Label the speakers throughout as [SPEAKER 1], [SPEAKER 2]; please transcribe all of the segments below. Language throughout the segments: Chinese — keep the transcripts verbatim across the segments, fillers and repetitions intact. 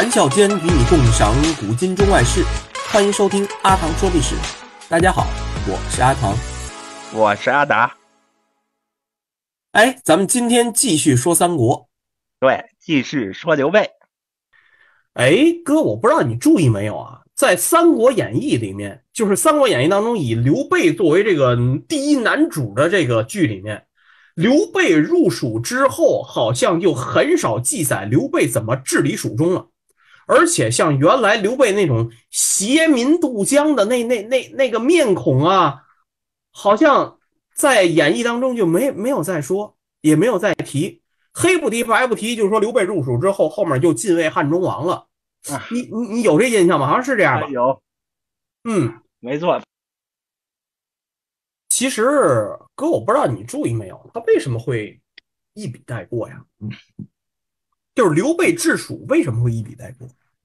[SPEAKER 1] 谈笑间与你共赏古今中外事，欢迎收听阿唐说历史。大家好，我是阿唐，
[SPEAKER 2] 我是阿达。
[SPEAKER 1] 哎，咱们今天继续说三国。
[SPEAKER 2] 对，继续说刘备。
[SPEAKER 1] 哎，哥，我不知道你注意没有啊，在《三国演义》里面，就是《三国演义》当中以刘备作为这个第一男主的这个剧里面，刘备入蜀之后，好像就很少记载刘备怎么治理蜀中了。而且像原来刘备那种挟民渡江的那那那那个面孔啊，好像在演义当中就没没有再说，也没有再提，黑不提白不提，就是说刘备入蜀之后，后面就进位汉中王了。
[SPEAKER 2] 啊，
[SPEAKER 1] 你你你有这印象吗？好像是这样吧？
[SPEAKER 2] 有，
[SPEAKER 1] 嗯，
[SPEAKER 2] 没错。
[SPEAKER 1] 其实哥，我不知道你注意没有，他为什么会一笔带过呀？就是刘备治蜀为什么会一笔带过？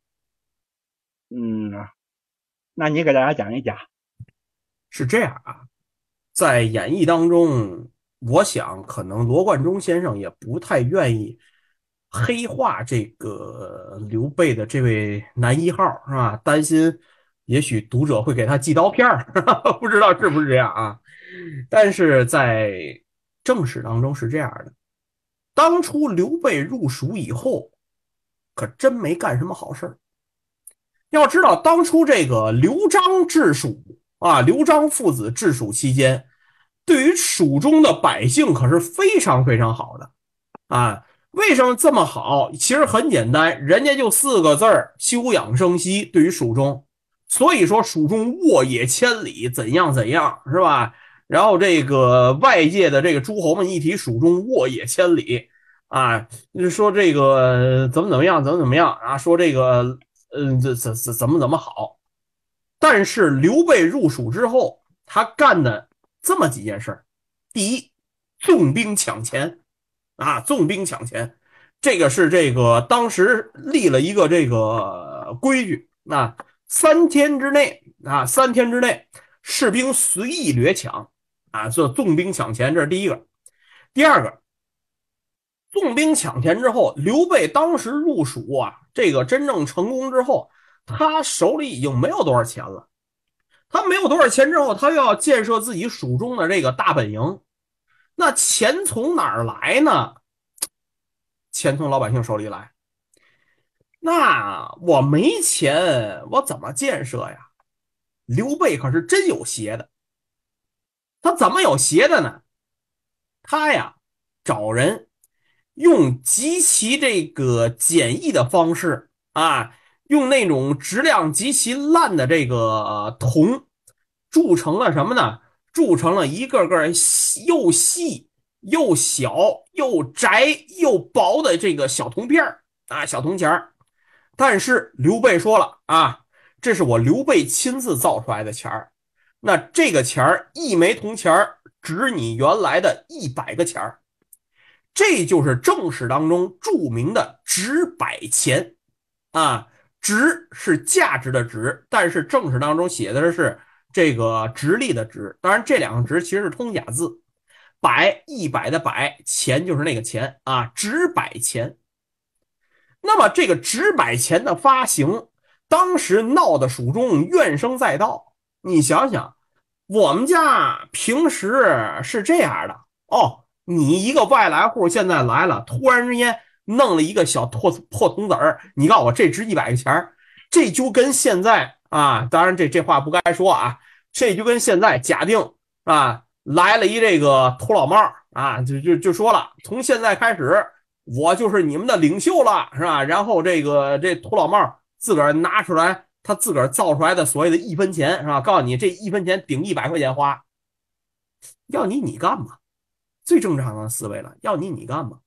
[SPEAKER 2] 嗯，那你给大家讲一讲。
[SPEAKER 1] 是这样啊，在演义当中，我想可能罗贯中先生也不太愿意黑化这个刘备的这位男一号，是吧？担心也许读者会给他寄刀片儿，不知道是不是这样啊？但是在正史当中是这样的，当初刘备入蜀以后，可真没干什么好事儿。要知道，当初这个刘璋治蜀啊，刘璋父子治蜀期间，对于蜀中的百姓可是非常非常好的啊。为什么这么好？其实很简单，人家就四个字儿：休养生息。对于蜀中，所以说蜀中沃野千里，怎样怎样，是吧？然后这个外界的这个诸侯们一提蜀中沃野千里啊，说这个怎么怎么样，怎么怎么样啊，说这个嗯，这怎怎怎么怎么好。但是刘备入蜀之后，他干的这么几件事：第一，纵兵抢钱啊，纵兵抢钱，这个是这个当时立了一个这个规矩，那三天之内啊，三天之内士兵随意掠抢啊，这纵兵抢钱，这是第一个。第二个，纵兵抢钱之后，刘备当时入蜀啊，这个真正成功之后，他手里已经没有多少钱了。他没有多少钱之后，他又要建设自己蜀中的这个大本营，那钱从哪儿来呢？钱从老百姓手里来。那我没钱，我怎么建设呀？刘备可是真有邪的。他怎么有邪的呢？他呀，找人用极其这个简易的方式啊，用那种质量极其烂的这个铜铸成了什么呢？铸成了一个个又细又小又窄又薄的这个小铜片啊，小铜钱儿。但是刘备说了啊，这是我刘备亲自造出来的钱儿，那这个钱儿一枚铜钱儿值你原来的一百个钱儿。这就是正史当中著名的值百钱啊，值是价值的值，但是正史当中写的是这个直隶的直，当然这两个值其实是通假字，百一百的百，钱就是那个钱啊，值百钱。那么这个值百钱的发行，当时闹的蜀中怨声载道。你想想，我们家平时是这样的哦，你一个外来户现在来了，突然之间弄了一个小破破铜子儿，你告诉我这值一百个钱，这就跟现在啊，当然这这话不该说啊，这就跟现在假定啊来了一这个土老帽啊，就就就说了，从现在开始我就是你们的领袖了，是吧？然后这个这土老帽自个儿拿出来他自个儿造出来的所谓的一分钱，是吧？告诉你这一分钱顶一百块钱花，要你你干嘛？最正常的思维了，要你你干嘛？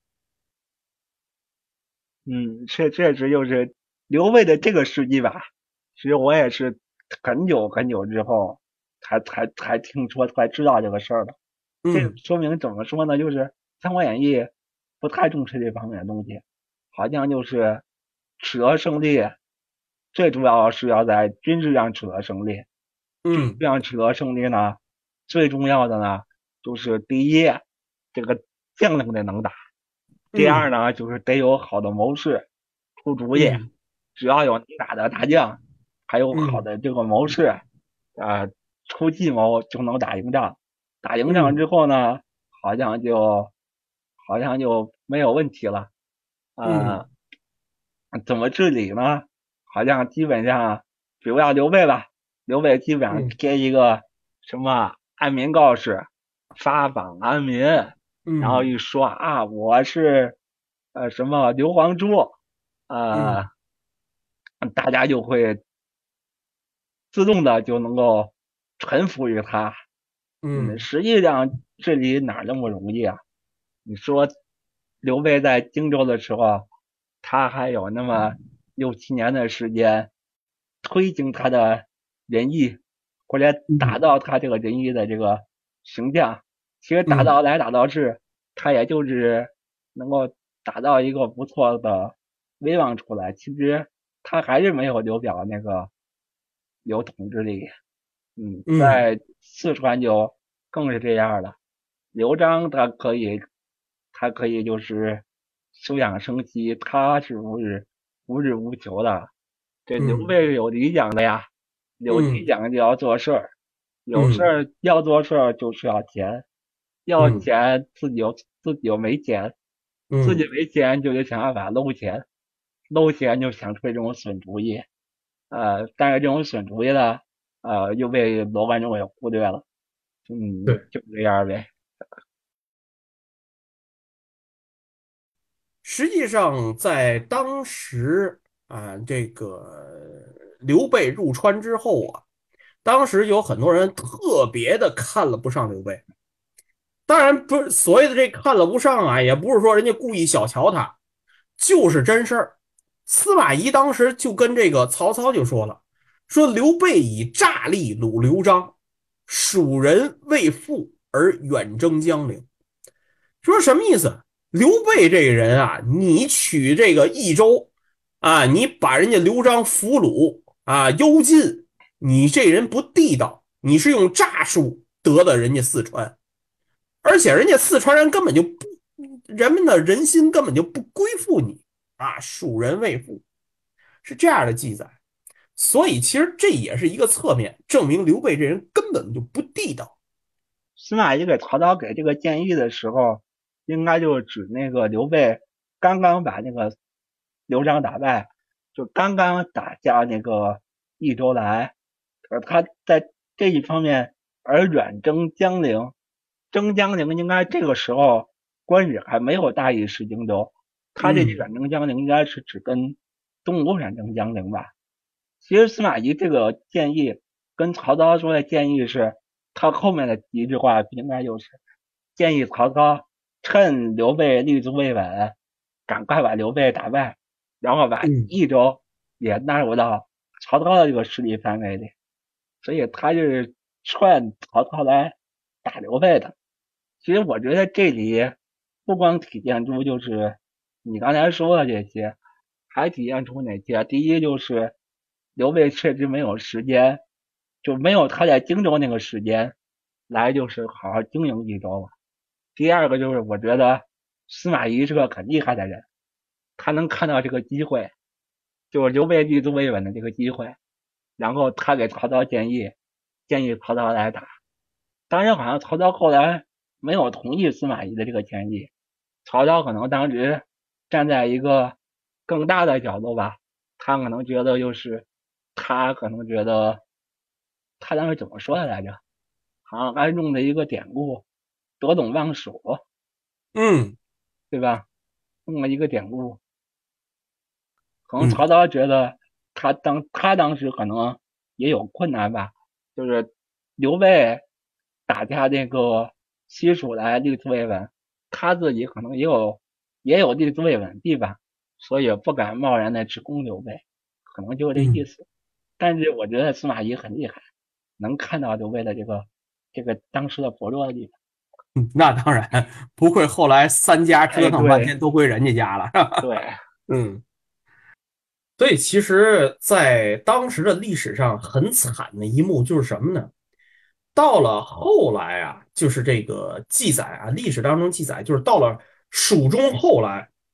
[SPEAKER 2] 嗯，这确实就是刘备的这个事迹吧。其实我也是很久很久之后才才才听说才知道这个事儿的。这
[SPEAKER 1] 嗯
[SPEAKER 2] 说明怎么说呢？就是《三国演义》不太重视这方面的东西，好像就是取得胜利，最主要是要在军事上取得胜利。军事
[SPEAKER 1] 嗯
[SPEAKER 2] 上取得胜利呢，最重要的呢就是第一，这个将领得能打。第二
[SPEAKER 1] 嗯
[SPEAKER 2] 呢，就是得有好的谋士出主意。
[SPEAKER 1] 嗯
[SPEAKER 2] 只要有能打的大将，还有好
[SPEAKER 1] 嗯
[SPEAKER 2] 的这个谋士，啊、出计谋就能打赢仗。打赢仗
[SPEAKER 1] 嗯
[SPEAKER 2] 之后呢，好像就好像就没有问题了。
[SPEAKER 1] 嗯
[SPEAKER 2] 呃，怎么治理呢？好像基本上，比如要刘备吧，刘备基本上
[SPEAKER 1] 嗯
[SPEAKER 2] 贴一个什么安民告示，发榜安民，然后
[SPEAKER 1] 嗯
[SPEAKER 2] 一说啊，我是呃什么刘皇叔，呃，
[SPEAKER 1] 嗯
[SPEAKER 2] 大家就会自动的就能够臣服于他。嗯，
[SPEAKER 1] 嗯
[SPEAKER 2] 实际上治理哪那么容易啊？你说刘备在荆州的时候，他还有那么六七年的时间推行他的仁义，或者打
[SPEAKER 1] 嗯
[SPEAKER 2] 造他这个仁义的这个形象。其实打
[SPEAKER 1] 嗯
[SPEAKER 2] 造来打造去，他也就是能够打造一个不错的威望出来。其实他还是没有刘表那个有统治力。嗯，
[SPEAKER 1] 嗯
[SPEAKER 2] 在四川就更是这样了。刘璋他可以，他可以就是休养生息，他是无日无日无求的。这刘
[SPEAKER 1] 嗯
[SPEAKER 2] 备是有理想的呀，有理
[SPEAKER 1] 嗯
[SPEAKER 2] 想就要做事儿，有事
[SPEAKER 1] 嗯
[SPEAKER 2] 儿要做事儿就需要钱，要
[SPEAKER 1] 嗯
[SPEAKER 2] 钱自己又自己又没钱，自己
[SPEAKER 1] 嗯
[SPEAKER 2] 没钱就得想办法搂钱，搂钱就想出这种损主意。呃，但是这种损主意呢，呃，又被罗贯中给忽略了。嗯，
[SPEAKER 1] 对。
[SPEAKER 2] 就这样呗。
[SPEAKER 1] 实际上，在当时啊，这个刘备入川之后啊，当时有很多人特别的看了不上刘备。当然，不是所谓的这看了不上啊，也不是说人家故意小瞧他，就是真事儿。司马懿当时就跟这个曹操就说了，说刘备以诈力虏刘璋，蜀人为父而远征江陵。说什么意思？刘备这个人啊，你取这个益州啊，你把人家刘璋俘虏啊幽禁，你这人不地道，你是用诈术得的人家四川，而且人家四川人根本就不，人们的人心根本就不归附你啊，蜀人为父是这样的记载。所以其实这也是一个侧面，证明刘备这人根本就不地道。
[SPEAKER 2] 司马懿给曹操给这个建议的时候，应该就是指那个刘备刚刚把那个刘璋打败，就刚刚打下那个益州来，而他在这一方面而远征江陵，征江陵应该这个时候关羽还没有大意失荆州，他这
[SPEAKER 1] 嗯
[SPEAKER 2] 远征江陵应该是指跟东吴远征江陵吧？其实司马懿这个建议跟曹操说的建议是，他后面的一句话应该就是建议曹操趁刘备立足未稳，赶快把刘备打败，然后把
[SPEAKER 1] 嗯
[SPEAKER 2] 益州也纳入到曹操的这个势力范围里，所以他就是劝曹操来打刘备的。其实我觉得这里不光体现出就是你刚才说的这些，还体现出哪些？第一就是刘备确实没有时间，就没有他在荆州那个时间来就是好好经营益州了。第二个就是我觉得司马懿是个很厉害的人，他能看到这个机会，就是刘备立足未稳的这个机会，然后他给曹操建议，建议曹操来打。当然，好像曹操后来没有同意司马懿的这个建议，曹操可能当时站在一个更大的角度吧，他可能觉得就是他可能觉得他当时怎么说的来着？好像还用的一个典故“得陇望蜀”，
[SPEAKER 1] 嗯
[SPEAKER 2] 对吧？用了一个典故，可能
[SPEAKER 1] 嗯
[SPEAKER 2] 曹操觉得他当他当时可能也有困难吧，就是刘备打下这个西蜀来立足未稳，他自己可能也有也有立足未稳的地方，所以不敢贸然的直攻刘备，可能就是这意
[SPEAKER 1] 嗯
[SPEAKER 2] 思。但是我觉得司马懿很厉害，能看到刘备的这个这个当时的薄弱的地方。
[SPEAKER 1] 嗯，那当然，不愧后来三家折
[SPEAKER 2] 哎，
[SPEAKER 1] 腾半
[SPEAKER 2] 对
[SPEAKER 1] 天都归人家家了。
[SPEAKER 2] 对，
[SPEAKER 1] 嗯，所以其实，在当时的历史上很惨的一幕就是什么呢？到了后来啊，就是这个记载啊，历史当中记载，就是到了蜀中后来，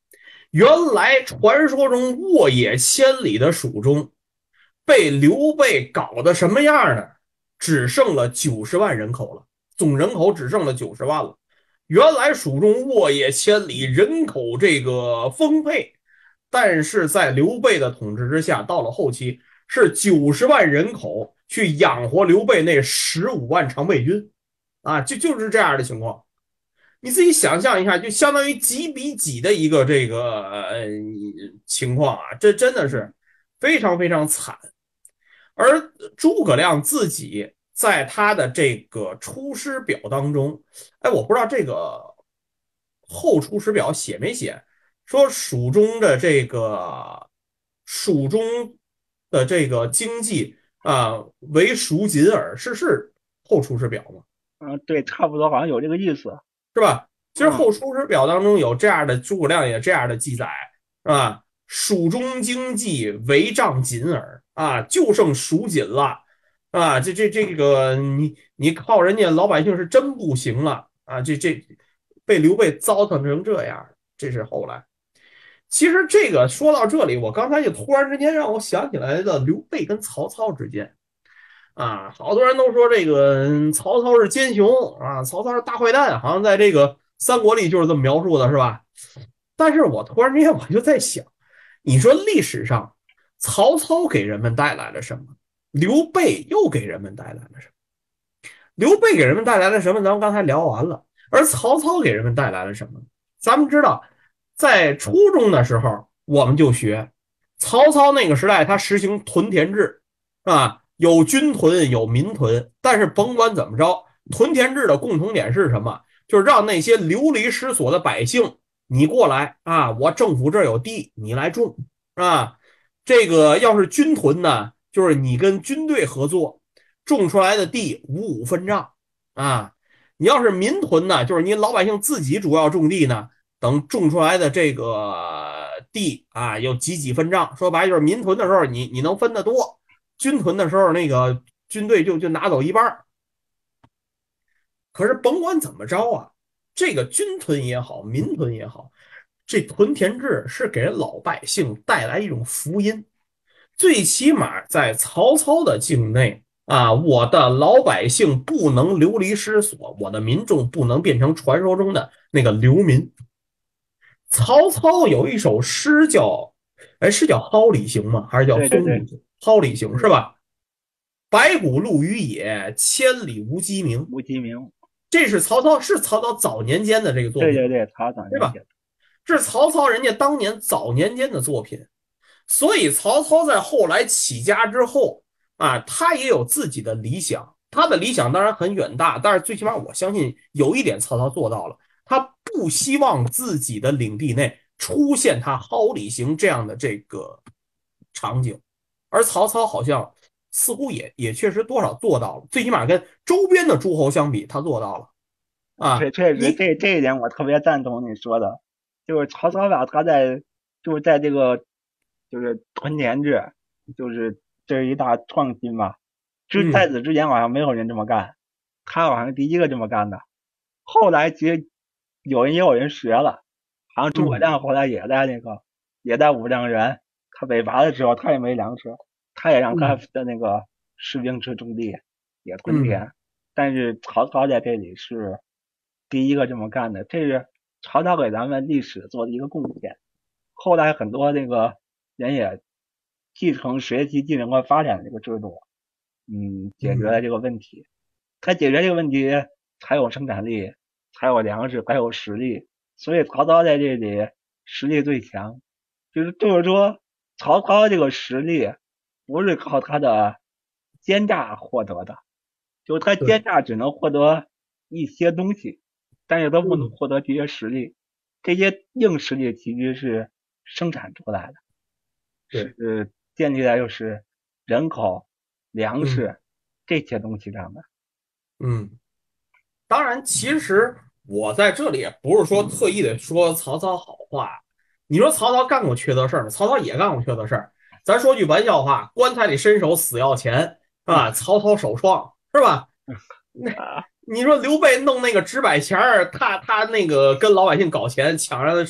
[SPEAKER 1] 原来传说中沃野千里的蜀中，被刘备搞得什么样呢？只剩了九十万人口了，总人口只剩了九十万了。原来蜀中沃野千里，人口这个丰沛，但是在刘备的统治之下，到了后期是九十万人口去养活刘备那十五万常备军啊，就就是这样的情况。你自己想象一下，就相当于几比几的一个这个呃情况啊，这真的是非常非常惨。而诸葛亮自己在他的这个出师表当中，哎，我不知道这个后出师表写没写，说蜀中的这个蜀中的这个经济啊、呃为蜀锦耳，是是后出师表吗？
[SPEAKER 2] 嗯，对，差不多好像有这个意思。
[SPEAKER 1] 是吧？其实
[SPEAKER 2] 嗯，
[SPEAKER 1] 后出师表当中有这样的诸葛亮也这样的记载，是吧？蜀中经济为仗锦耳啊，就剩蜀锦了啊！这这这个你你靠人家老百姓是真不行了啊！这这被刘备糟蹋成这样，这是后来。其实这个说到这里，我刚才就突然之间让我想起来了刘备跟曹操之间。啊，好多人都说这个曹操是奸雄啊，曹操是大坏蛋，好像在这个三国里就是这么描述的，是吧？但是我突然之间我就在想，你说历史上曹操给人们带来了什么？刘备又给人们带来了什么？刘备给人们带来了什么？咱们刚才聊完了，而曹操给人们带来了什么？咱们知道，在初中的时候我们就学，曹操那个时代他实行屯田制啊，有军屯有民屯，但是甭管怎么着，屯田制的共同点是什么？就是让那些流离失所的百姓，你过来啊，我政府这儿有地，你来种啊。这个要是军屯呢，就是你跟军队合作，种出来的地五五分账啊。你要是民屯呢，就是你老百姓自己主要种地呢，等种出来的这个地啊，有几几分账。说白就是民屯的时候你你能分得多，军屯的时候那个军队就就拿走一半。可是甭管怎么着啊，这个军屯也好，民屯也好，这屯田制是给人老百姓带来一种福音。最起码在曹操的境内啊，我的老百姓不能流离失所，我的民众不能变成传说中的那个流民。曹操有一首诗叫，哎，是叫《蒿里行》吗？还是叫
[SPEAKER 2] 对对对，
[SPEAKER 1] 《松里行》？《蒿里行》是
[SPEAKER 2] 是
[SPEAKER 1] 吧？白骨露于野，千里无鸡鸣。
[SPEAKER 2] 吴其明。
[SPEAKER 1] 这是曹操，是曹操早年间的这个作品，
[SPEAKER 2] 对对对，曹操
[SPEAKER 1] 对吧？
[SPEAKER 2] 年写的。
[SPEAKER 1] 是曹操人家当年早年间的作品。所以曹操在后来起家之后啊，他也有自己的理想，他的理想当然很远大，但是最起码我相信有一点曹操做到了，他不希望自己的领地内出现他蒿里行这样的这个场景，而曹操好像似乎也也确实多少做到了，最起码跟周边的诸侯相比，他做到了啊。
[SPEAKER 2] 确确实
[SPEAKER 1] 你
[SPEAKER 2] 这这一点我特别赞同你说的，就是曹操吧，他在就是在这个就是屯田制，就是这是一大创新吧。之在
[SPEAKER 1] 嗯
[SPEAKER 2] 此之前好像没有人这么干，他好像是第一个这么干的。后来其实有人也有人学了，好像诸葛
[SPEAKER 1] 嗯
[SPEAKER 2] 亮后来也在那个也在五丈原，他北伐的时候他也没粮食，他也让他
[SPEAKER 1] 嗯
[SPEAKER 2] 的那个士兵去种地，也屯
[SPEAKER 1] 嗯
[SPEAKER 2] 田。但是曹操在这里是第一个这么干的，这是曹操给咱们历史做的一个贡献。后来很多那个人也继承学习技能和发展这个制度，嗯，解决了
[SPEAKER 1] 嗯
[SPEAKER 2] 这个问题。他解决这个问题，才有生产力，才有粮食，才有实力。所以曹操在这里实力最强，就是就是说，曹操这个实力不是靠他的奸诈获得的，就是他
[SPEAKER 1] 对，
[SPEAKER 2] 奸诈只能获得一些东西，但是他不能
[SPEAKER 1] 嗯
[SPEAKER 2] 获得这些实力。这些硬实力其实是生产出来的，
[SPEAKER 1] 对，
[SPEAKER 2] 是建立在就是人口、粮
[SPEAKER 1] 嗯
[SPEAKER 2] 食这些东西上的。
[SPEAKER 1] 嗯。当然，其实我在这里也不是说特意的说曹操好话。你说曹操干过缺德事儿吗？曹操也干过缺德事儿。咱说句玩笑话，棺材里伸手死要钱，是吧？曹操首创，是吧？那
[SPEAKER 2] 啊，
[SPEAKER 1] 你说刘备弄那个纸摆钱儿，他他那个跟老百姓搞钱，抢着是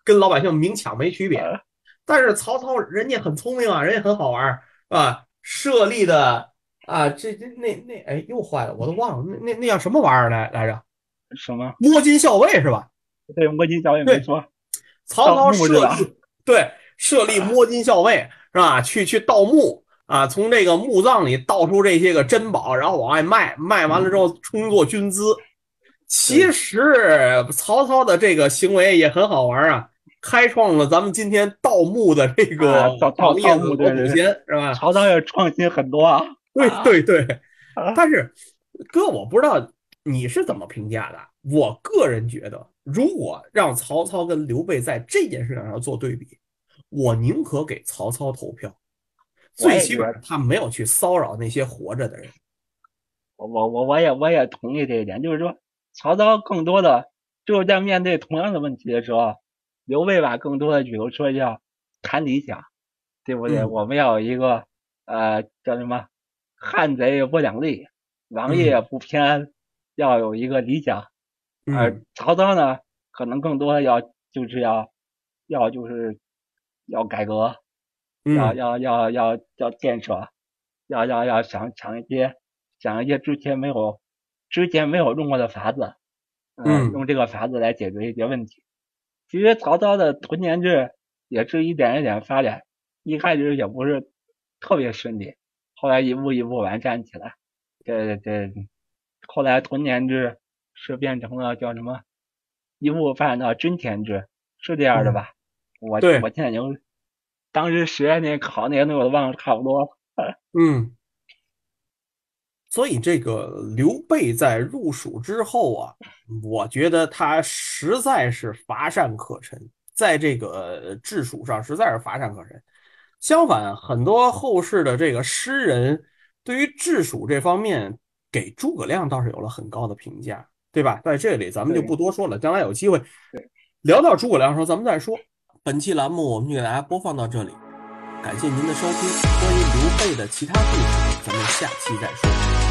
[SPEAKER 1] 跟老百姓明抢没区别。
[SPEAKER 2] 呃
[SPEAKER 1] 但是曹操人家很聪明啊，人家很好玩啊，设立的啊，这这那那哎又坏了，我都忘了那那那叫什么玩意儿来来着？
[SPEAKER 2] 什么？
[SPEAKER 1] 摸金校尉是吧？
[SPEAKER 2] 对，摸金校尉没
[SPEAKER 1] 对，
[SPEAKER 2] 错，盗
[SPEAKER 1] 曹操
[SPEAKER 2] 墓是吧？
[SPEAKER 1] 设立对设立摸金校尉是吧？去去盗墓啊，从这个墓葬里盗出这些个珍宝，然后往外卖，卖完了之后充作军资。其
[SPEAKER 2] 对
[SPEAKER 1] 实曹操的这个行为也很好玩啊，开创了咱们今天盗墓的这
[SPEAKER 2] 啊，
[SPEAKER 1] 个
[SPEAKER 2] 盗盗
[SPEAKER 1] 行业
[SPEAKER 2] 盗墓，
[SPEAKER 1] 的老祖
[SPEAKER 2] 对对对，
[SPEAKER 1] 先是吧？
[SPEAKER 2] 曹操也创新很多啊
[SPEAKER 1] 对对对，
[SPEAKER 2] 啊！
[SPEAKER 1] 但是哥，我不知道你是怎么评价的。我个人觉得，如果让曹操跟刘备在这件事情上做对比，我宁可给曹操投票。最起码
[SPEAKER 2] 我也觉得，
[SPEAKER 1] 他没有去骚扰那些活着的人。
[SPEAKER 2] 我我我我也我也同意这一点，就是说，曹操更多的就是在面对同样的问题的时候，刘备吧更多的比如说要谈理想，对不对？
[SPEAKER 1] 嗯
[SPEAKER 2] 我们要有一个呃叫什么，汉贼不两立，王爷
[SPEAKER 1] 嗯
[SPEAKER 2] 不偏安，要有一个理想。而
[SPEAKER 1] 嗯
[SPEAKER 2] 曹操呢，可能更多的要就是要要就是要改革，要
[SPEAKER 1] 嗯
[SPEAKER 2] 要要要要建设，要要要想想一些想一些之前没有之前没有用过的法子，嗯，
[SPEAKER 1] 嗯
[SPEAKER 2] 用这个法子来解决一些问题。其实曹操的屯田制也是一点一点发展，一开始也不是特别顺利，后来一步一步完善起来。这这后来屯田制是变成了叫什么？一步发展到均田制，是这样的
[SPEAKER 1] 嗯，
[SPEAKER 2] 吧？我
[SPEAKER 1] 对，
[SPEAKER 2] 我现在已经当时实验那考那些东西我都忘了差不多了。
[SPEAKER 1] 嗯。所以这个刘备在入蜀之后啊，我觉得他实在是乏善可陈，在这个治蜀上实在是乏善可陈。相反，很多后世的这个诗人对于治蜀这方面给诸葛亮倒是有了很高的评价，对吧？在这里咱们就
[SPEAKER 2] 对
[SPEAKER 1] 不多说了，将来有机会
[SPEAKER 2] 对，
[SPEAKER 1] 聊到诸葛亮的时候咱们再说。本期栏目我们就给大家播放到这里，感谢您的收听。关于刘备的其他故事，咱们下期再说。